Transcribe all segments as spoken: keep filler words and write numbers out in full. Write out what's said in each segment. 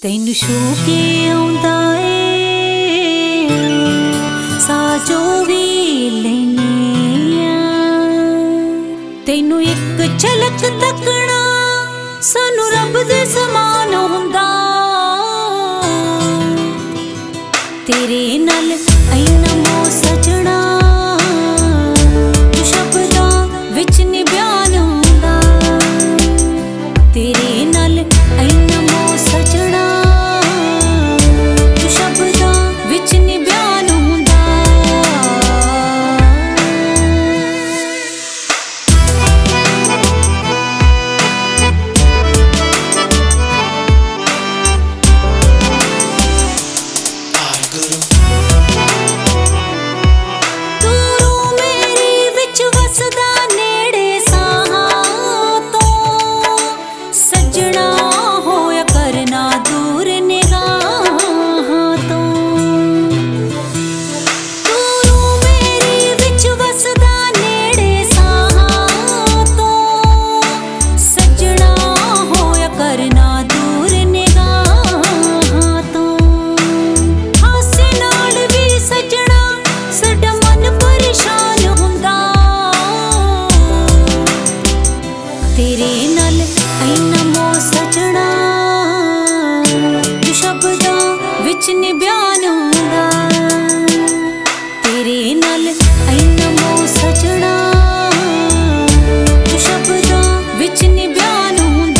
ਤੈਨੂੰ ਛੂ ਕੇ ਆਉਂਦਾ ਏ ਸਾਹ ਜੋ ਵੀ ਲੈਨੇ ਆ। ਤੈਨੂੰ ਇੱਕ ਝਲਕ ਤੱਕਣਾ ਸਾਨੂੰ ਰੱਬ ਦੇ ਸਮਾਨ ਹੁੰਦਾ। ਤੇਰੇ ਨਾਲ ਇੰਨਾ ਮੋਹ ਸਜਣਾ ਜੋ ਸ਼ਬਦਾਂ ਵਿੱਚ ਨੀ ਬਿਆਨ ਹੁੰਦਾ। ਤੇਰੇ ਨਾਲ ਇੰਨਾ ਮੋਹ ਸਜਣਾ ਜੋ ਸ਼ਬਦਾਂ ਵਿੱਚ ਨੀ ਬਿਆਨ ਹੁੰਦਾ। ਤੇਰੇ ਨਾਲ ਇੰਨਾ ਮੋਹ ਸਜਣਾ ਜੋ ਸ਼ਬਦਾਂ ਵਿੱਚ ਨੀ ਬਿਆਨ ਹੁੰਦਾ। ਤੇਰੇ ਨਾਲ ਇੰਨਾ ਮੋਹ ਸਜਣਾ ਜੋ ਸ਼ਬਦਾਂ ਵਿੱਚ ਨੀ ਬਿਆਨ ਹੁੰਦਾ।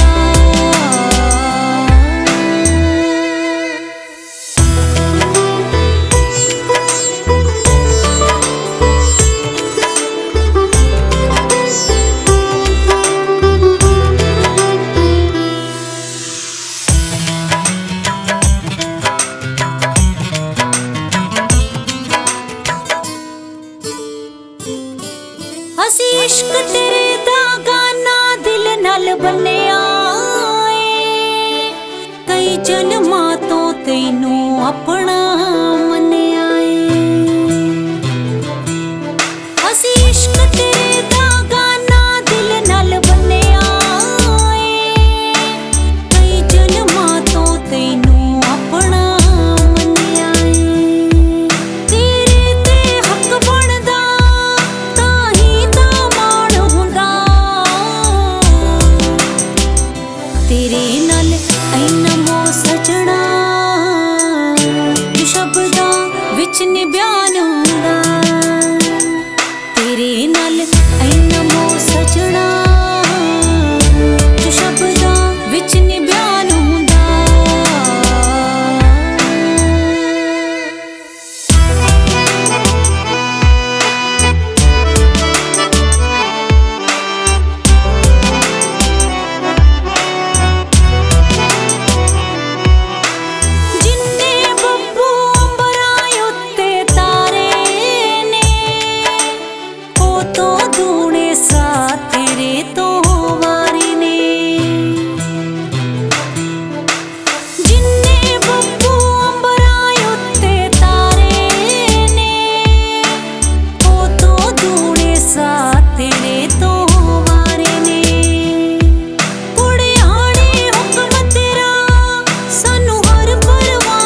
ਅਸੀਂ ਇਸ਼ਕ ਤੇਰੇ ਦਾ ਗਾਨਾ ਦਿਲ ਨਾਲ ਬੰਨਿਆ ਏ। ਕਈ ਜਨਮਾਂ ਤੋਂ ਤੈਨੂੰ ਆਪਣਾ ਮੰਨਿਆ ਏ। ਅਸੀਂ ਇਸ਼ਕ ਤੇਰੇ ਦਾ ਗਾਨਾ ਦਿਲ ਨਾਲ ਬੰਨਿਆ ਏ। ਕਈ ਜਨਮਾਂ ਤੋਂ ਤੈਨੂੰ ਆਪਣਾ ਮੰਨਿਆ ਏ। ਤੇਰੇ ਤੇ ਹੱਕ ਬਣਦਾ ਤੇਰੇ ਨਾਲ ਇੰਨਾ ਮੋਹ ਸਜਣਾ ਜੋ ਸ਼ਬਦਾਂ ਵਿੱਚ ਨੀ ਬਿਆਨ ਹੁੰਦਾ। ਤੇਰੇ ਨਾਲ ਇੰਨਾ ਮੋਹ ਸਜਣਾ ਜੋ ਸ਼ਬਦਾਂ ਵਿੱਚ ਨੀ ਬਿਆਨ ਹੁੰਦਾ।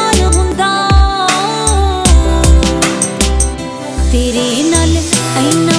ਤੇਰੇ ਨਾਲ ਇੰਨਾ